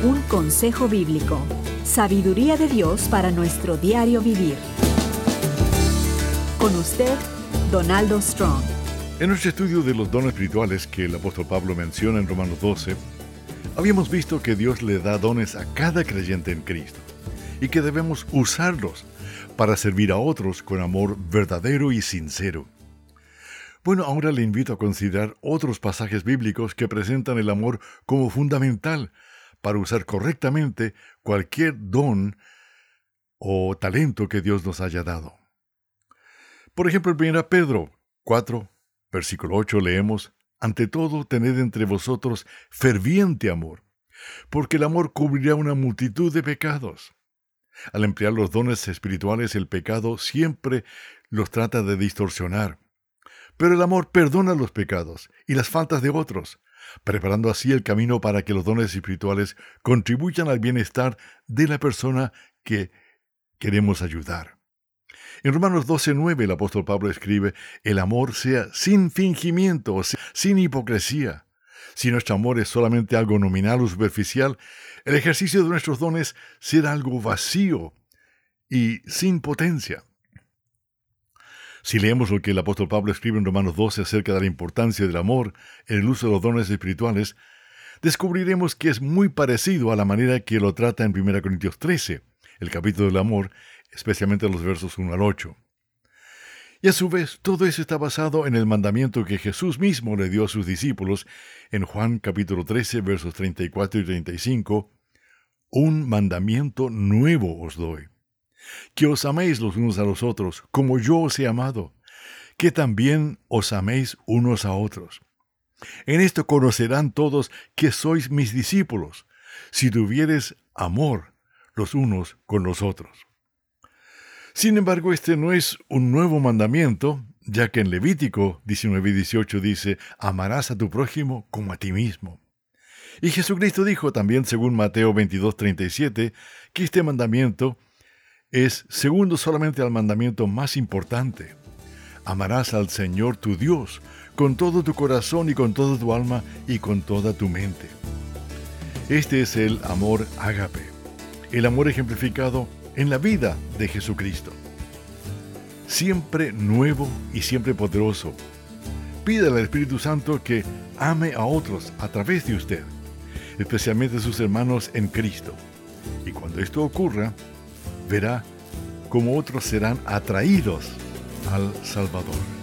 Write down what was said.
Un consejo bíblico. Sabiduría de Dios para nuestro diario vivir. Con usted, Donaldo Strong. En nuestro estudio de los dones espirituales que el apóstol Pablo menciona en Romanos 12, habíamos visto que Dios le da dones a cada creyente en Cristo y que debemos usarlos para servir a otros con amor verdadero y sincero. Bueno, ahora le invito a considerar otros pasajes bíblicos que presentan el amor como fundamental para usar correctamente cualquier don o talento que Dios nos haya dado. Por ejemplo, en 1 Pedro 4, versículo 8 leemos: «Ante todo, tened entre vosotros ferviente amor, porque el amor cubrirá una multitud de pecados». Al emplear los dones espirituales, el pecado siempre los trata de distorsionar. Pero el amor perdona los pecados y las faltas de otros, preparando así el camino para que los dones espirituales contribuyan al bienestar de la persona que queremos ayudar. En Romanos 12:9 el apóstol Pablo escribe: «El amor sea sin fingimiento, o sea, sin hipocresía». Si nuestro amor es solamente algo nominal o superficial, el ejercicio de nuestros dones será algo vacío y sin potencia. Si leemos lo que el apóstol Pablo escribe en Romanos 12 acerca de la importancia del amor en el uso de los dones espirituales, descubriremos que es muy parecido a la manera que lo trata en 1 Corintios 13, el capítulo del amor, especialmente los versos 1 al 8. Y a su vez, todo eso está basado en el mandamiento que Jesús mismo le dio a sus discípulos en Juan capítulo 13, versos 34 y 35, «Un mandamiento nuevo os doy, que os améis los unos a los otros, como yo os he amado, que también os améis unos a otros. En esto conocerán todos que sois mis discípulos, si tuviereis amor los unos con los otros». Sin embargo, este no es un nuevo mandamiento, ya que en Levítico 19 y 18 dice: «Amarás a tu prójimo como a ti mismo». Y Jesucristo dijo también, según Mateo 22:37, que este mandamiento es segundo solamente al mandamiento más importante: «Amarás al Señor tu Dios con todo tu corazón y con toda tu alma y con toda tu mente». Este es el amor ágape, el amor ejemplificado en la vida de Jesucristo. Siempre nuevo y siempre poderoso. Pídale al Espíritu Santo que ame a otros a través de usted, especialmente a sus hermanos en Cristo. Y cuando esto ocurra, verá cómo otros serán atraídos al Salvador.